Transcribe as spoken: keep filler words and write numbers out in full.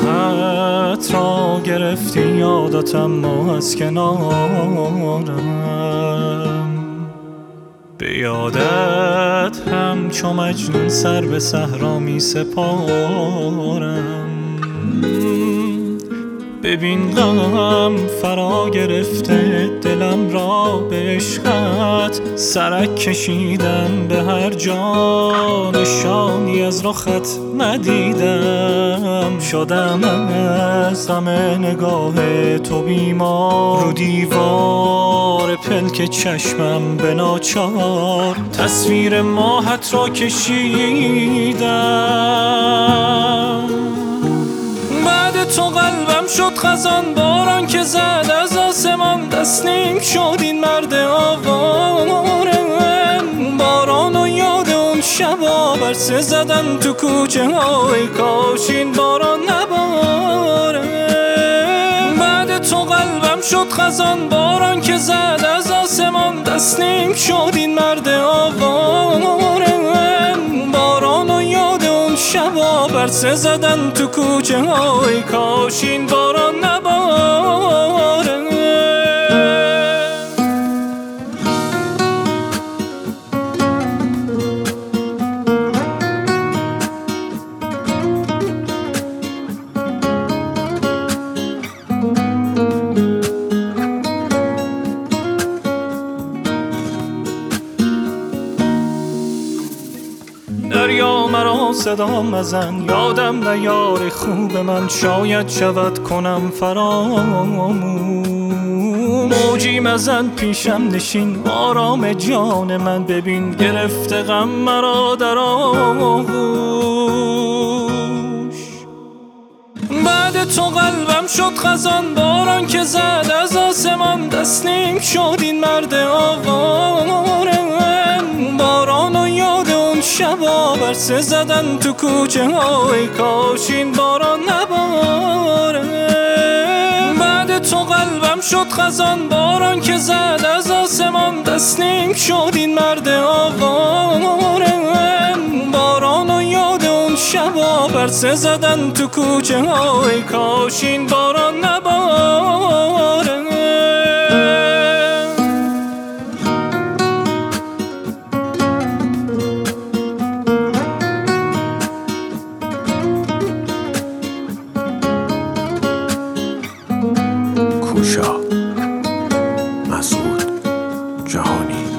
خط را گرفتی یادتم ما از کنارم، به یادت هم چو مجنون سر به صحرا می سپارم. ببین غم فرا گرفته دلم را به عشقت، سرک کشیدم به هر جا نشانی از رخت ندیدم. شدم از غم نگاه تو بیمار، رو دیوار پلک چشمم به ناچار تصویر ماهت را کشیدم. بعد تو قلبم شد خزان باران که زد از آسمان، تسلیم شد این مرد آواره. باران و یاد اون شبا برسه زدن تو کوچه های، کاش این باران نباره. بعد تو قلبم شد خزان باران که زد از آسمان، تسلیم شد این مرد آواره. باران و یاد اون شبا برسه زدن تو کوچه های، کاش این باران نباره. دریا مرا صدا مزن، یادم نیار خوب من، شاید شود کنم فراموش. موجی مزن پیشم نشین آرام جان من، ببین گرفته غم مرا در آغوش. بعد تو قلبم شد خزان باران که زد از آسمان، تسلیم شد این مرد آواره. باران و یاد اون شبا برسه زدن تو کوچه های، کاش این باران نباره. بعد تو قلبم شد خزان باران که زد از آسمان، تسلیم شد این مرد آواره. باران و یاد اون شبا برسه زدن تو کوچه های، کاش این باران نباره. کوشا مسعود جهانی.